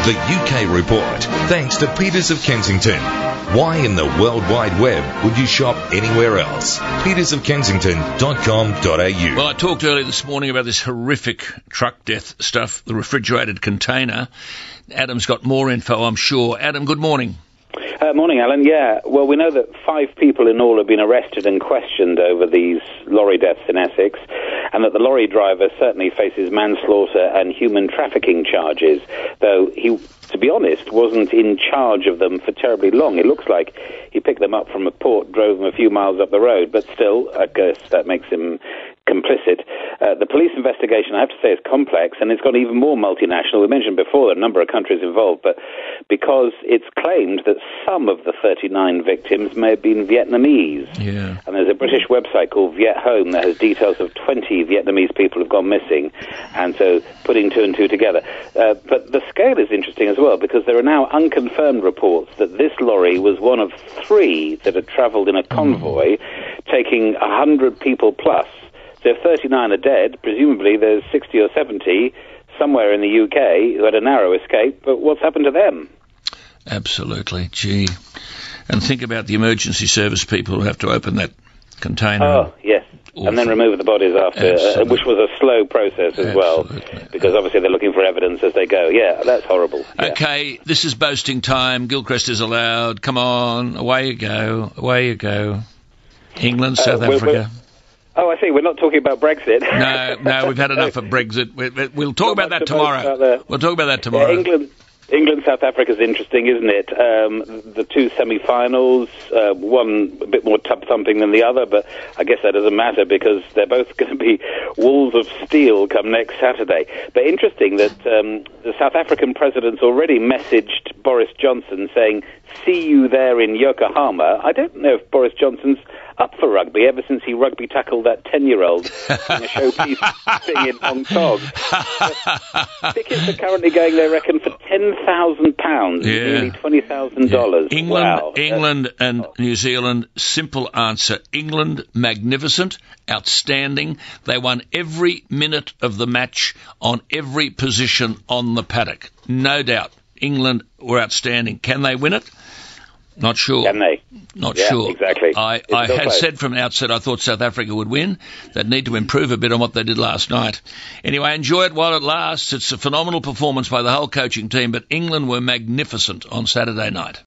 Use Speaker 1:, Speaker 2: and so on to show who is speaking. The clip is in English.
Speaker 1: The UK Report, thanks to Peters of Kensington. Why in the World Wide Web would you shop anywhere else? petersofkensington.com.au.
Speaker 2: Well, I talked earlier this morning about this horrific truck death stuff, the refrigerated container. Adam's got more info, I'm sure. Adam, good morning.
Speaker 3: Morning, Alan. Yeah, well, we know that 5 people in all have been arrested and questioned over these lorry deaths in Essex, and that the lorry driver certainly faces manslaughter and human trafficking charges, though he, to be honest, wasn't in charge of them for terribly long. It looks like he picked them up from a port, drove them a few miles up the road, but still, I guess that makes him complicit. The police investigation, I have to say, is complex, and it's got even more multinational. We mentioned before there are a number of countries involved, but because it's claimed that some of the 39 victims may have been Vietnamese.
Speaker 2: Yeah.
Speaker 3: And there's a British website called Viet Home that has details of 20 Vietnamese people who've gone missing, and so putting 2 and 2 together. But the scale is interesting as well, because there are now unconfirmed reports that this lorry was one of 3 that had travelled in a convoy, taking 100 people plus. So if 39 are dead, presumably there's 60 or 70 somewhere in the UK who had a narrow escape, but what's happened to them?
Speaker 2: Absolutely. Gee. And think about the emergency service people who have to open that container.
Speaker 3: Oh, yes. Awful. And then remove the bodies after, which was a slow process as well, because obviously they're looking for evidence as they go. Yeah, that's horrible. Yeah.
Speaker 2: Okay, this is boasting time. Gilchrist is allowed. Come on, away you go. Away you go. England, South Africa.
Speaker 3: Oh, I see. We're not talking about Brexit.
Speaker 2: No, we've had enough of Brexit. We'll talk about that tomorrow. We'll talk about that tomorrow.
Speaker 3: England, South Africa is interesting, isn't it? The 2 semi-finals, one a bit more tub-thumping than the other, but I guess that doesn't matter because they're both going to be walls of steel come next Saturday. But interesting that the South African president's already messaged Boris Johnson saying, "See you there in Yokohama." I don't know if Boris Johnson's up for rugby ever since he rugby tackled that 10-year-old in a showpiece thing in Hong Kong. Tickets are currently going, they reckon, for £10,000, nearly $20,000.
Speaker 2: Yeah. England and New Zealand, simple answer. England, magnificent, outstanding. They won every minute of the match on every position on the paddock. No doubt. England were outstanding. Can they win it? Not sure.
Speaker 3: Can they?
Speaker 2: Not sure.
Speaker 3: Exactly.
Speaker 2: I had said from the outset I thought South Africa would win. They'd need to improve a bit on what they did last night. Anyway, enjoy it while it lasts. It's a phenomenal performance by the whole coaching team, but England were magnificent on Saturday night.